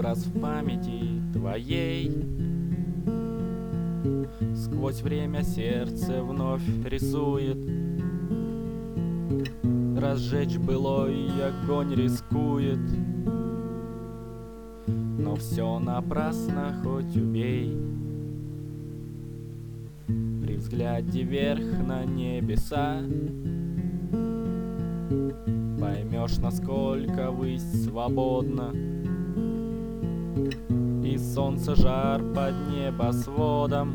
образ в памяти твоей. Сквозь время сердце вновь рисует, разжечь былой огонь рискует. Но все напрасно, хоть убей. При взгляде вверх на небеса поймешь, насколько высь свободна, и солнце жар под небосводом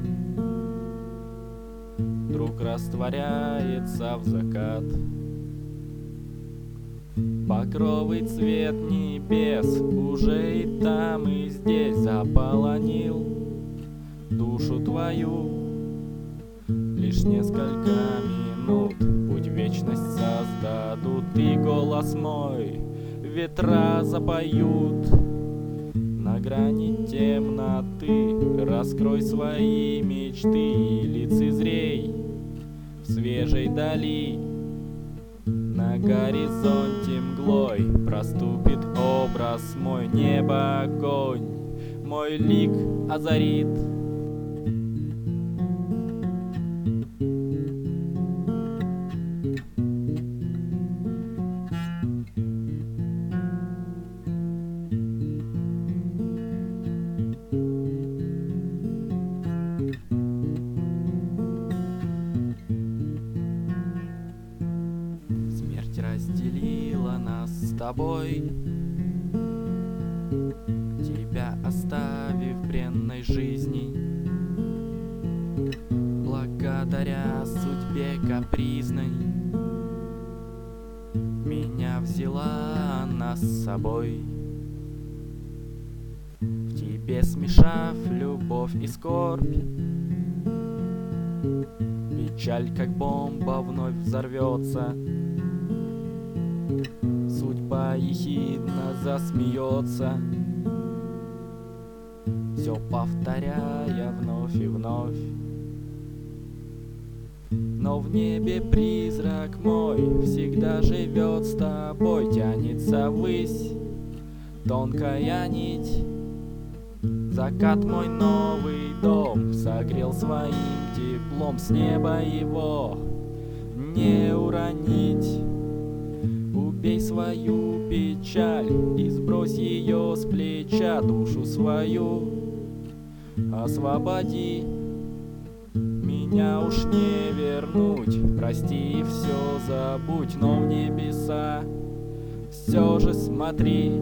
вдруг растворяется в закат. Багровый цвет небес уже и там, и здесь заполонил душу твою. Лишь несколько минут путь в вечность создадут, и голос мой ветра запоют. На грани темноты раскрой свои мечты и лицезрей в свежей дали. На горизонте мглой проступит образ мой, небо огонь мой лик озарит. Смерть разделила нас с тобой, тебя оставив в бренной жизни. Благодаря судьбе капризной меня взяла она с собой. В тебе смешав любовь и скорбь, печаль, как бомба, вновь взорвется. Судьба ехидно засмеется, все повторяя вновь и вновь. Но в небе призрак мой всегда живет с тобой, тянется ввысь тонкая нить. Закат мой новый дом согрел своим теплом, с неба его не уронить. Убей свою печаль и сбрось ее с плеча, душу свою освободи. Меня уж не вернуть, прости и все забудь, но в небеса все же смотри.